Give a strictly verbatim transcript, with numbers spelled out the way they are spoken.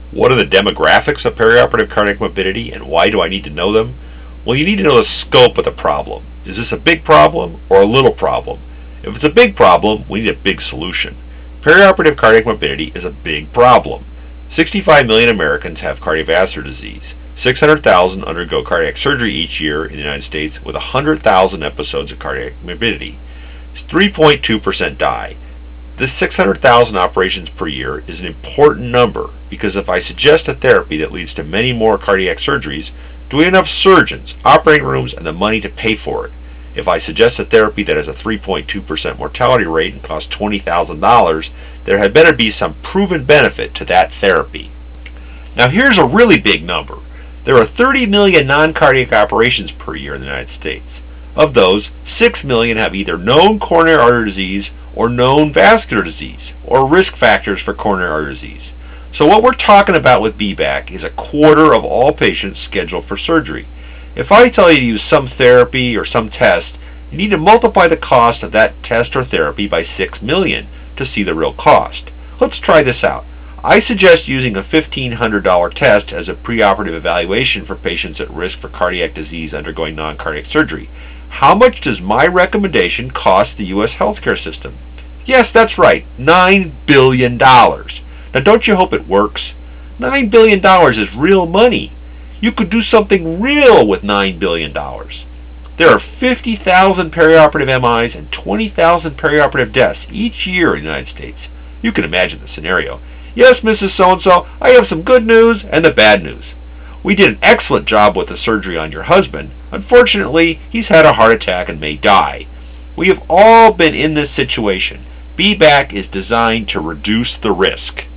What are the demographics of perioperative cardiac morbidity and why do I need to know them? Well, you need to know the scope of the problem. Is this a big problem or a little problem? If it's a big problem, we need a big solution. Perioperative cardiac morbidity is a big problem. sixty-five million Americans have cardiovascular disease. six hundred thousand undergo cardiac surgery each year in the United States with one hundred thousand episodes of cardiac morbidity. three point two percent die. This six hundred thousand operations per year is an important number because if I suggest a therapy that leads to many more cardiac surgeries, do we have enough surgeons, operating rooms, and the money to pay for it? If I suggest a therapy that has a three point two percent mortality rate and costs twenty thousand dollars, there had better be some proven benefit to that therapy. Now here's a really big number. There are thirty million non-cardiac operations per year in the United States. Of those, six million have either known coronary artery disease or known vascular disease, or risk factors for coronary artery disease. So what we're talking about with B BAC is a quarter of all patients scheduled for surgery. If I tell you to use some therapy or some test, you need to multiply the cost of that test or therapy by six million to see the real cost. Let's try this out. I suggest using a fifteen hundred dollar test as a preoperative evaluation for patients at risk for cardiac disease undergoing non-cardiac surgery. How much does my recommendation cost the U S healthcare system? Yes, that's right, nine billion dollars. Now don't you hope it works? nine billion dollars is real money. You could do something real with nine billion dollars. There are fifty thousand perioperative M Is and twenty thousand perioperative deaths each year in the United States. You can imagine the scenario. Yes, Missus So-and-so, I have some good news and the bad news. We did an excellent job with the surgery on your husband. Unfortunately, he's had a heart attack and may die. We have all been in this situation. B BAC is designed to reduce the risk.